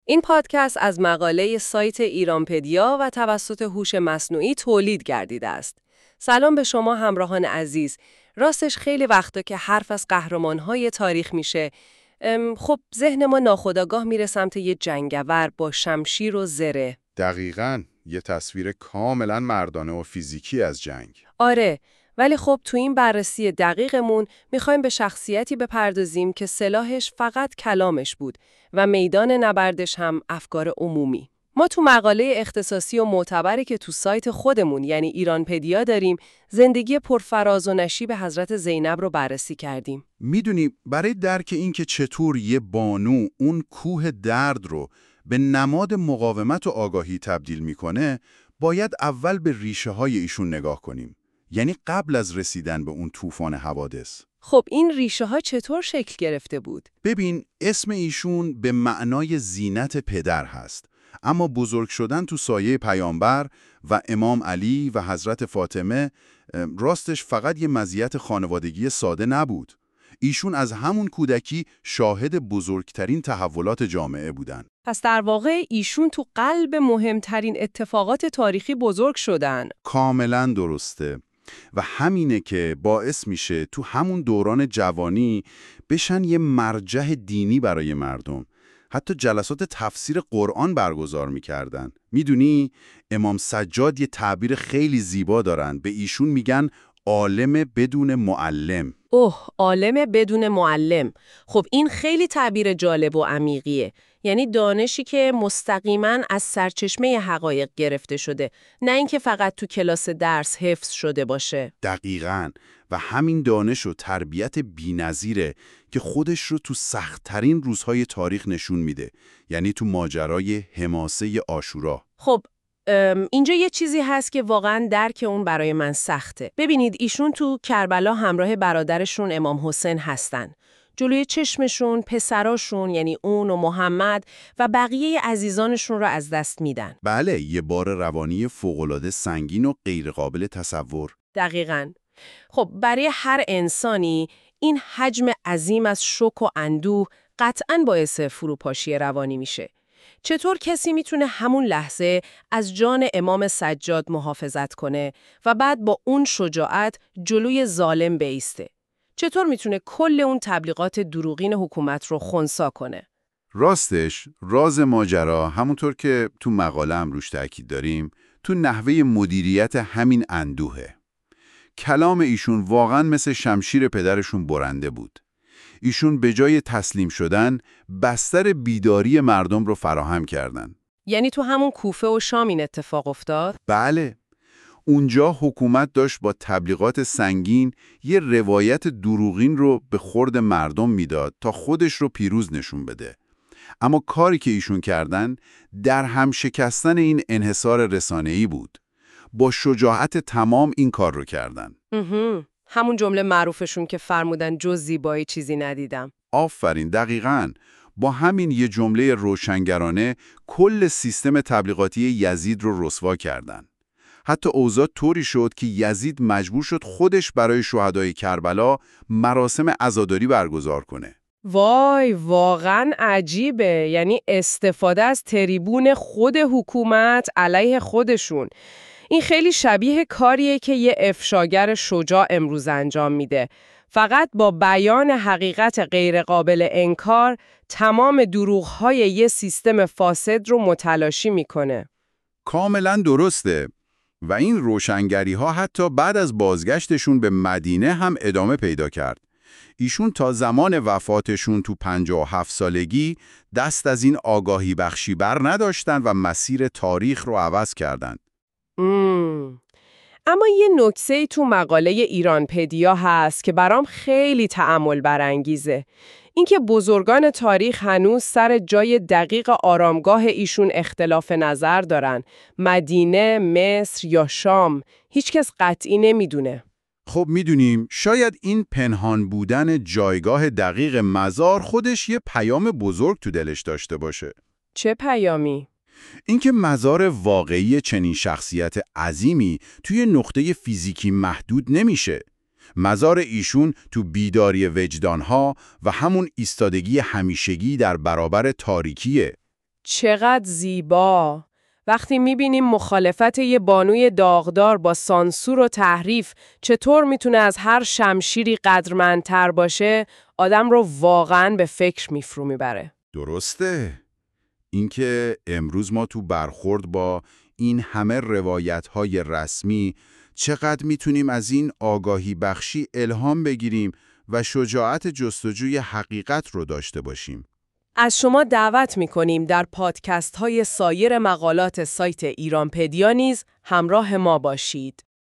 این پادکست از مقاله سایت ایرانپدیا و توسط هوش مصنوعی تولید گردیده است. سلام به شما همراهان عزیز. راستش خیلی وقتا که حرف از قهرمان‌های تاریخ میشه، خب ذهن ما ناخودآگاه میره سمت یه جنگاور با شمشیر و زره. دقیقاً، یه تصویر کاملاً مردانه و فیزیکی از جنگ. آره، ولی خب تو این بررسی دقیقمون میخوایم به شخصیتی بپردازیم که سلاحش فقط کلامش بود و میدان نبردش هم افکار عمومی. ما تو مقاله اختصاصی و معتبری که تو سایت خودمون یعنی ایرانپدیا داریم، زندگی پرفراز و نشیب حضرت زینب رو بررسی کردیم. میدونی برای درک این که چطور یه بانو اون کوه درد رو به نماد مقاومت و آگاهی تبدیل میکنه، باید اول به ریشه های ایشون نگاه کنیم. یعنی قبل از رسیدن به اون طوفان حوادث. خب این ریشه ها چطور شکل گرفته بود؟ ببین، اسم ایشون به معنای زینت پدر هست، اما بزرگ شدن تو سایه پیامبر و امام علی و حضرت فاطمه راستش فقط یه مزیت خانوادگی ساده نبود. ایشون از همون کودکی شاهد بزرگترین تحولات جامعه بودن. پس در واقع ایشون تو قلب مهمترین اتفاقات تاریخی بزرگ شدن. کاملا درسته. و همینه که باعث میشه تو همون دوران جوانی بشن یه مرجع دینی برای مردم. حتی جلسات تفسیر قرآن برگزار میکردن. میدونی امام سجاد یه تعبیر خیلی زیبا دارن، به ایشون میگن عالم بدون معلم. عالم بدون معلم. خب این خیلی تعبیر جالب و عمیقیه. یعنی دانشی که مستقیما از سرچشمه حقایق گرفته شده، نه اینکه فقط تو کلاس درس حفظ شده باشه. دقیقاً. و همین دانش و تربیت بی‌نظیره که خودش رو تو سخت‌ترین روزهای تاریخ نشون میده. یعنی تو ماجرای حماسه عاشورا. خب اینجا یه چیزی هست که واقعا درک اون برای من سخته. ببینید ایشون تو کربلا همراه برادرشون امام حسین هستن. جلوی چشمشون پسراشون یعنی اون و محمد و بقیه عزیزانشون رو از دست میدن. بله، یه بار روانی فوق‌العاده سنگین و غیرقابل تصور. دقیقاً. خب برای هر انسانی این حجم عظیم از شوک و اندوه قطعاً باعث فروپاشی روانی میشه. چطور کسی میتونه همون لحظه از جان امام سجاد محافظت کنه و بعد با اون شجاعت جلوی ظالم بایسته؟ چطور میتونه کل اون تبلیغات دروغین حکومت رو خنثی کنه؟ راستش راز ماجرا همونطور که تو مقاله هم روش تاکید داریم، تو نحوه مدیریت همین اندوهه. کلام ایشون واقعا مثل شمشیر پدرشون برنده بود. ایشون به جای تسلیم شدن، بستر بیداری مردم رو فراهم کردن. یعنی تو همون کوفه و شام این اتفاق افتاد؟ بله. اونجا حکومت داشت با تبلیغات سنگین یه روایت دروغین رو به خورد مردم میداد تا خودش رو پیروز نشون بده. اما کاری که ایشون کردن در هم شکستن این انحصار رسانه‌ای بود. با شجاعت تمام این کار رو کردن. همون جمله معروفشون که فرمودن جز زیبایی چیزی ندیدم. آفرین، دقیقاً. با همین یه جمله روشنگرانه کل سیستم تبلیغاتی یزید رو رسوا کردن. حتی اوضاع طوری شد که یزید مجبور شد خودش برای شهدای کربلا مراسم عزاداری برگزار کنه. وای، واقعا عجیبه. یعنی استفاده از تریبون خود حکومت علیه خودشون. این خیلی شبیه کاریه که یه افشاگر شجاع امروز انجام میده. فقط با بیان حقیقت غیرقابل انکار تمام دروغ‌های یه سیستم فاسد رو متلاشی میکنه. کاملا درسته. و این روشنگری ها حتی بعد از بازگشتشون به مدینه هم ادامه پیدا کرد. ایشون تا زمان وفاتشون تو 57 سالگی دست از این آگاهی بخشی بر نداشتن و مسیر تاریخ رو عوض کردند. اما یه نکته تو مقاله ایرانپدیا هست که برام خیلی تأمل برانگیزه. اینکه بزرگان تاریخ هنوز سر جای دقیق آرامگاه ایشون اختلاف نظر دارن. مدینه، مصر یا شام، هیچکس قطعی نمیدونه. خب میدونیم شاید این پنهان بودن جایگاه دقیق مزار خودش یه پیام بزرگ تو دلش داشته باشه. چه پیامی؟ اینکه مزار واقعی چنین شخصیت عظیمی توی نقطه فیزیکی محدود نمیشه. مزار ایشون تو بیداری وجدانها و همون ایستادگی همیشگی در برابر تاریکیه. چقدر زیبا! وقتی می‌بینیم مخالفت یه بانوی داغدار با سانسور و تحریف چطور میتونه از هر شمشیری قدرمندتر باشه، آدم رو واقعاً به فکر میبره. درسته. اینکه امروز ما تو برخورد با این همه روایت‌های رسمی چقدر میتونیم از این آگاهی بخشی الهام بگیریم و شجاعت جستجوی حقیقت رو داشته باشیم. از شما دعوت می‌کنیم در پادکست‌های سایر مقالات سایت ایرانپدیا نیز همراه ما باشید.